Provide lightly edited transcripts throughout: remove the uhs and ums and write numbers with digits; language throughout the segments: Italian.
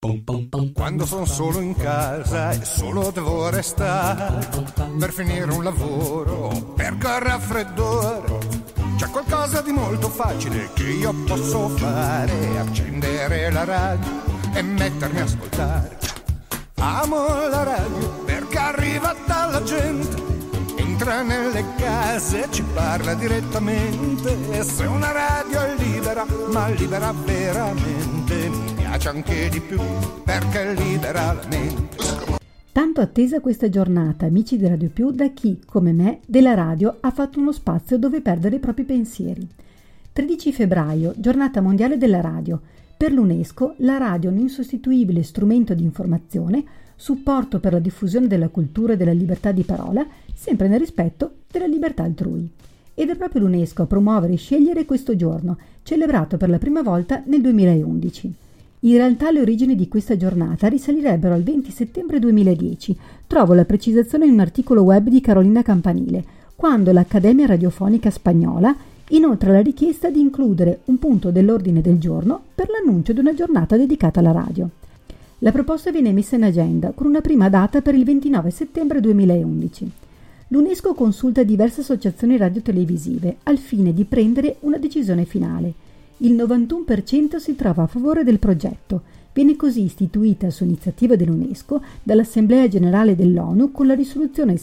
Quando sono solo in casa e solo devo restare per finire un lavoro o per raffreddore, c'è qualcosa di molto facile che io posso fare: accendere la radio e mettermi a ascoltare. Amo la radio perché arriva dalla gente, entra nelle case e ci parla direttamente. E se una radio è libera, ma libera veramente, mi piace anche di più perché libera la mente. Tanto attesa questa giornata, amici di Radio Più, da chi, come me, della radio ha fatto uno spazio dove perdere i propri pensieri. 13 febbraio, giornata mondiale della radio. Per l'UNESCO, la radio è un insostituibile strumento di informazione, supporto per la diffusione della cultura e della libertà di parola, sempre nel rispetto della libertà altrui. Ed è proprio l'UNESCO a promuovere e scegliere questo giorno, celebrato per la prima volta nel 2011. In realtà le origini di questa giornata risalirebbero al 20 settembre 2010. Trovo la precisazione in un articolo web di Carolina Campanile, quando l'Accademia Radiofonica Spagnola inoltre la richiesta di includere un punto dell'ordine del giorno per l'annuncio di una giornata dedicata alla radio. La proposta viene messa in agenda con una prima data per il 29 settembre 2011. L'UNESCO consulta diverse associazioni radiotelevisive al fine di prendere una decisione finale. Il 91% si trova a favore del progetto. Viene così istituita su iniziativa dell'UNESCO dall'Assemblea Generale dell'ONU con la risoluzione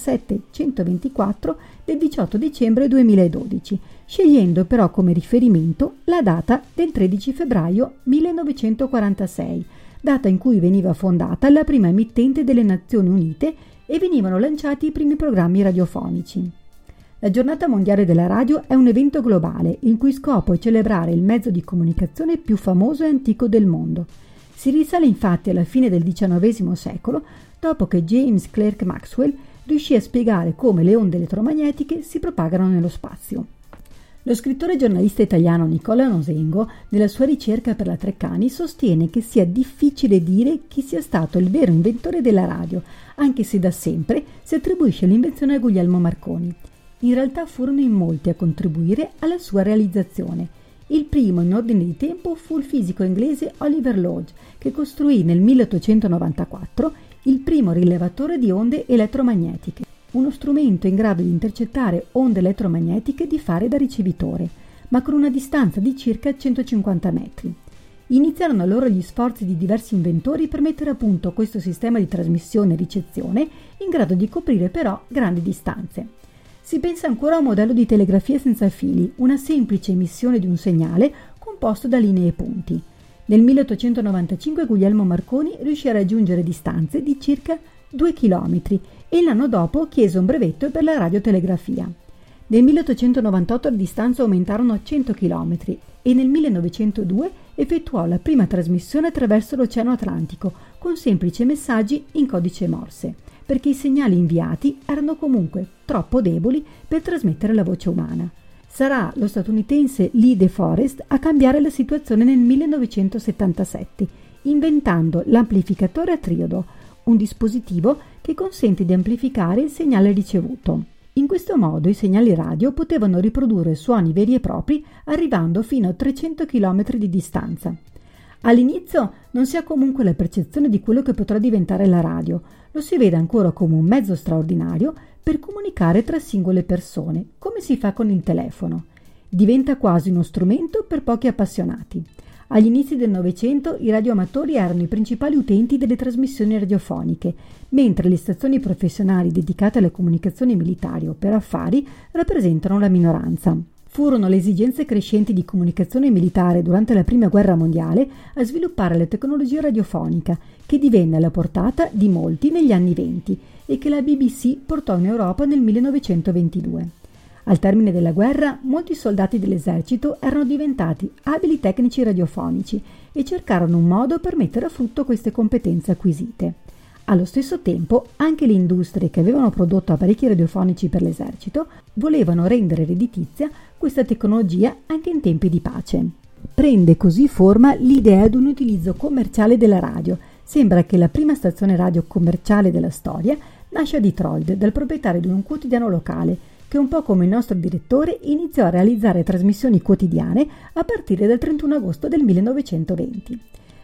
67-124 del 18 dicembre 2012, scegliendo però come riferimento la data del 13 febbraio 1946, data in cui veniva fondata la prima emittente delle Nazioni Unite e venivano lanciati i primi programmi radiofonici. La Giornata Mondiale della Radio è un evento globale il cui scopo è celebrare il mezzo di comunicazione più famoso e antico del mondo. Si risale infatti alla fine del XIX secolo, dopo che James Clerk Maxwell riuscì a spiegare come le onde elettromagnetiche si propagano nello spazio. Lo scrittore e giornalista italiano Nicola Nosengo, nella sua ricerca per la Treccani, sostiene che sia difficile dire chi sia stato il vero inventore della radio, anche se da sempre si attribuisce l'invenzione a Guglielmo Marconi. In realtà furono in molti a contribuire alla sua realizzazione. Il primo in ordine di tempo fu il fisico inglese Oliver Lodge, che costruì nel 1894 il primo rilevatore di onde elettromagnetiche, uno strumento in grado di intercettare onde elettromagnetiche di fare da ricevitore, ma con una distanza di circa 150 metri. Iniziarono allora gli sforzi di diversi inventori per mettere a punto questo sistema di trasmissione e ricezione in grado di coprire però grandi distanze. Si pensa ancora a un modello di telegrafia senza fili, una semplice emissione di un segnale composto da linee e punti. Nel 1895 Guglielmo Marconi riuscì a raggiungere distanze di circa 2 km e l'anno dopo chiese un brevetto per la radiotelegrafia. Nel 1898 le distanze aumentarono a 100 km e nel 1902 effettuò la prima trasmissione attraverso l'Oceano Atlantico con semplici messaggi in codice Morse, perché i segnali inviati erano comunque troppo deboli per trasmettere la voce umana. Sarà lo statunitense Lee De Forest a cambiare la situazione nel 1977, inventando l'amplificatore a triodo, un dispositivo che consente di amplificare il segnale ricevuto. In questo modo i segnali radio potevano riprodurre suoni veri e propri arrivando fino a 300 km di distanza. All'inizio non si ha comunque la percezione di quello che potrà diventare la radio, lo si vede ancora come un mezzo straordinario per comunicare tra singole persone, come si fa con il telefono. Diventa quasi uno strumento per pochi appassionati. Agli inizi del Novecento i radioamatori erano i principali utenti delle trasmissioni radiofoniche, mentre le stazioni professionali dedicate alle comunicazioni militari o per affari rappresentano la minoranza. Furono le esigenze crescenti di comunicazione militare durante la Prima Guerra Mondiale a sviluppare la tecnologia radiofonica, che divenne alla portata di molti negli anni '20 e che la BBC portò in Europa nel 1922. Al termine della guerra, molti soldati dell'esercito erano diventati abili tecnici radiofonici e cercarono un modo per mettere a frutto queste competenze acquisite. Allo stesso tempo, anche le industrie che avevano prodotto apparecchi radiofonici per l'esercito volevano rendere redditizia questa tecnologia anche in tempi di pace. Prende così forma l'idea di un utilizzo commerciale della radio. Sembra che la prima stazione radio commerciale della storia nasce a Detroit dal proprietario di un quotidiano locale, che un po' come il nostro direttore iniziò a realizzare trasmissioni quotidiane a partire dal 31 agosto del 1920.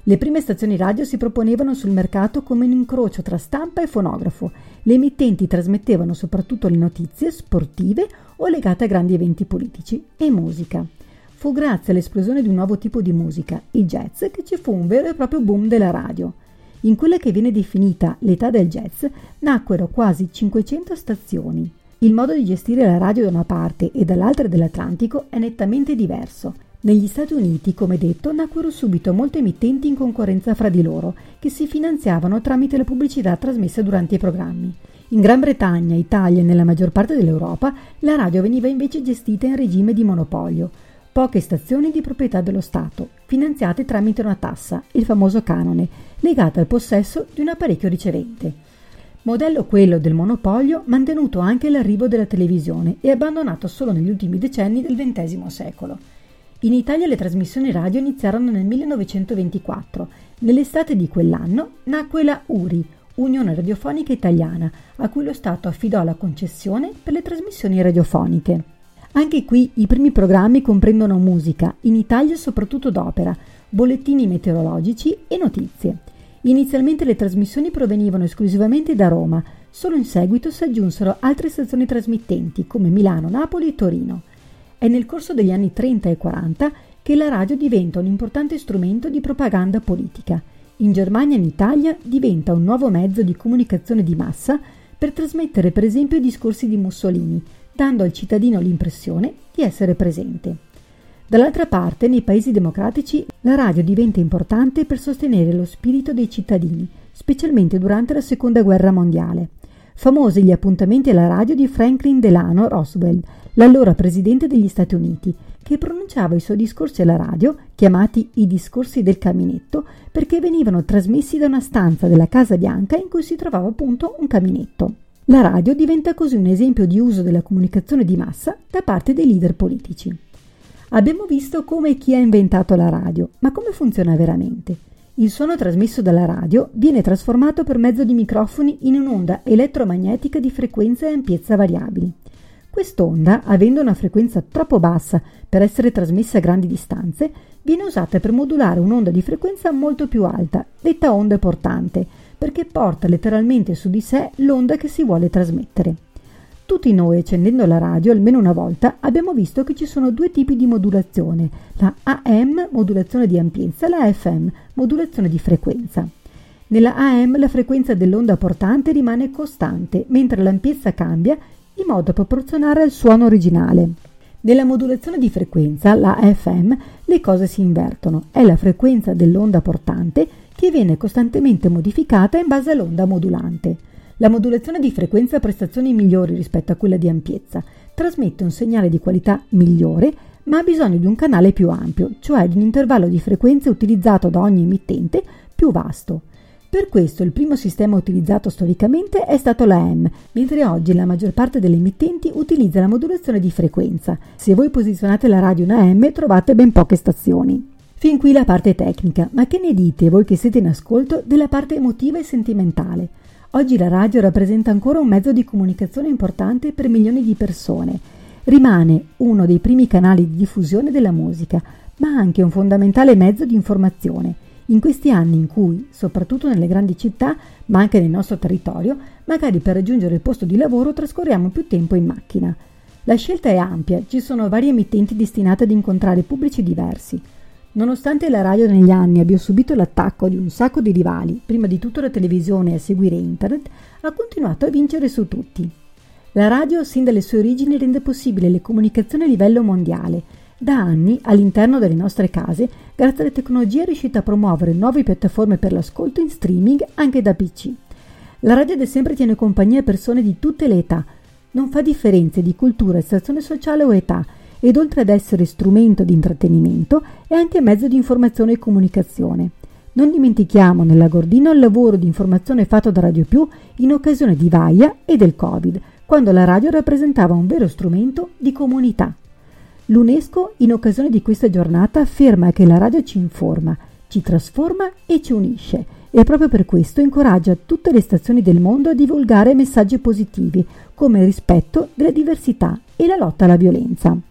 Le prime stazioni radio si proponevano sul mercato come un incrocio tra stampa e fonografo. Le emittenti trasmettevano soprattutto le notizie sportive o legate a grandi eventi politici e musica. Fu grazie all'esplosione di un nuovo tipo di musica, il jazz, che ci fu un vero e proprio boom della radio. In quella che viene definita l'età del jazz nacquero quasi 500 stazioni. Il modo di gestire la radio da una parte e dall'altra dell'Atlantico è nettamente diverso. Negli Stati Uniti, come detto, nacquero subito molte emittenti in concorrenza fra di loro, che si finanziavano tramite la pubblicità trasmessa durante i programmi. In Gran Bretagna, Italia e nella maggior parte dell'Europa, la radio veniva invece gestita in regime di monopolio. Poche stazioni di proprietà dello Stato, finanziate tramite una tassa, il famoso canone, legata al possesso di un apparecchio ricevente. Modello quello del monopolio mantenuto anche all'arrivo della televisione e abbandonato solo negli ultimi decenni del XX secolo. In Italia le trasmissioni radio iniziarono nel 1924. Nell'estate di quell'anno nacque la URI, Unione Radiofonica Italiana, a cui lo Stato affidò la concessione per le trasmissioni radiofoniche. Anche qui i primi programmi comprendono musica, in Italia soprattutto d'opera, bollettini meteorologici e notizie. Inizialmente le trasmissioni provenivano esclusivamente da Roma, solo in seguito si aggiunsero altre stazioni trasmittenti come Milano, Napoli e Torino. È nel corso degli anni 30 e 40 che la radio diventa un importante strumento di propaganda politica. In Germania e in Italia diventa un nuovo mezzo di comunicazione di massa per trasmettere per esempio i discorsi di Mussolini, dando al cittadino l'impressione di essere presente. Dall'altra parte, nei paesi democratici, la radio diventa importante per sostenere lo spirito dei cittadini, specialmente durante la Seconda Guerra Mondiale. Famosi gli appuntamenti alla radio di Franklin Delano Roosevelt, l'allora presidente degli Stati Uniti, che pronunciava i suoi discorsi alla radio, chiamati i discorsi del caminetto, perché venivano trasmessi da una stanza della Casa Bianca in cui si trovava appunto un caminetto. La radio diventa così un esempio di uso della comunicazione di massa da parte dei leader politici. Abbiamo visto come e chi ha inventato la radio, ma come funziona veramente? Il suono trasmesso dalla radio viene trasformato per mezzo di microfoni in un'onda elettromagnetica di frequenza e ampiezza variabili. Quest'onda, avendo una frequenza troppo bassa per essere trasmessa a grandi distanze, viene usata per modulare un'onda di frequenza molto più alta, detta onda portante, perché porta letteralmente su di sé l'onda che si vuole trasmettere. Tutti noi, accendendo la radio almeno una volta, abbiamo visto che ci sono due tipi di modulazione, la AM, modulazione di ampiezza, e la FM, modulazione di frequenza. Nella AM la frequenza dell'onda portante rimane costante, mentre l'ampiezza cambia in modo proporzionale al suono originale. Nella modulazione di frequenza, la FM, le cose si invertono, è la frequenza dell'onda portante che viene costantemente modificata in base all'onda modulante. La modulazione di frequenza ha prestazioni migliori rispetto a quella di ampiezza, trasmette un segnale di qualità migliore, ma ha bisogno di un canale più ampio, cioè di un intervallo di frequenze utilizzato da ogni emittente più vasto. Per questo il primo sistema utilizzato storicamente è stato l'AM, mentre oggi la maggior parte delle emittenti utilizza la modulazione di frequenza. Se voi posizionate la radio in AM trovate ben poche stazioni. Fin qui la parte tecnica, ma che ne dite voi che siete in ascolto della parte emotiva e sentimentale? Oggi la radio rappresenta ancora un mezzo di comunicazione importante per milioni di persone. Rimane uno dei primi canali di diffusione della musica, ma anche un fondamentale mezzo di informazione. In questi anni in cui, soprattutto nelle grandi città, ma anche nel nostro territorio, magari per raggiungere il posto di lavoro trascorriamo più tempo in macchina. La scelta è ampia, ci sono varie emittenti destinate ad incontrare pubblici diversi. Nonostante la radio negli anni abbia subito l'attacco di un sacco di rivali, prima di tutto la televisione e a seguire internet, ha continuato a vincere su tutti. La radio, sin dalle sue origini, rende possibile le comunicazioni a livello mondiale. Da anni, all'interno delle nostre case, grazie alla tecnologia è riuscita a promuovere nuove piattaforme per l'ascolto in streaming anche da PC. La radio da sempre tiene compagnia a persone di tutte le età, non fa differenze di cultura, estrazione sociale o età, ed oltre ad essere strumento di intrattenimento è anche mezzo di informazione e comunicazione. Non dimentichiamo nella Gordino il lavoro di informazione fatto da Radio Più in occasione di Vaia e del Covid, quando la radio rappresentava un vero strumento di comunità. L'UNESCO, in occasione di questa giornata, afferma che la radio ci informa, ci trasforma e ci unisce, e proprio per questo incoraggia tutte le stazioni del mondo a divulgare messaggi positivi, come il rispetto della diversità e la lotta alla violenza.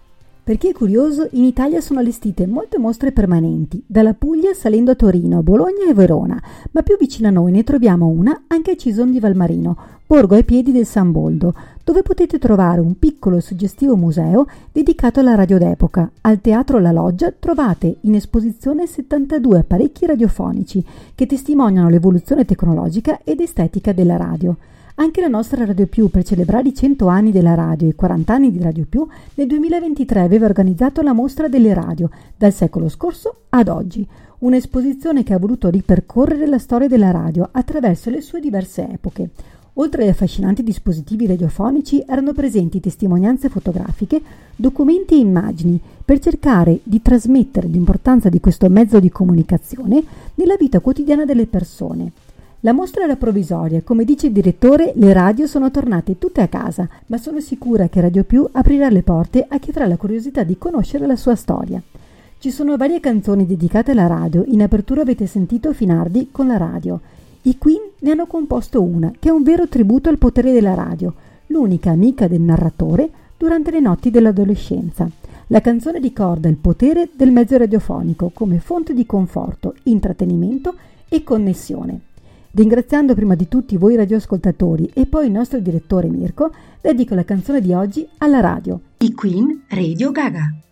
Per chi è curioso, in Italia sono allestite molte mostre permanenti, dalla Puglia salendo a Torino, Bologna e Verona, ma più vicino a noi ne troviamo una anche a Cison di Valmarino, borgo ai piedi del San Boldo, dove potete trovare un piccolo e suggestivo museo dedicato alla radio d'epoca. Al Teatro La Loggia trovate in esposizione 72 apparecchi radiofonici che testimoniano l'evoluzione tecnologica ed estetica della radio. Anche la nostra Radio Più, per celebrare i 100 anni della radio e i 40 anni di Radio Più, nel 2023 aveva organizzato la Mostra delle Radio, dal secolo scorso ad oggi, un'esposizione che ha voluto ripercorrere la storia della radio attraverso le sue diverse epoche. Oltre agli affascinanti dispositivi radiofonici erano presenti testimonianze fotografiche, documenti e immagini per cercare di trasmettere l'importanza di questo mezzo di comunicazione nella vita quotidiana delle persone. La mostra era provvisoria e, come dice il direttore, le radio sono tornate tutte a casa, ma sono sicura che Radio Più aprirà le porte a chi avrà la curiosità di conoscere la sua storia. Ci sono varie canzoni dedicate alla radio, in apertura avete sentito Finardi con la radio. I Queen ne hanno composto una, che è un vero tributo al potere della radio, l'unica amica del narratore durante le notti dell'adolescenza. La canzone ricorda il potere del mezzo radiofonico come fonte di conforto, intrattenimento e connessione. Ringraziando prima di tutti voi radioascoltatori e poi il nostro direttore Mirko, dedico la canzone di oggi alla radio. I Queen Radio Gaga.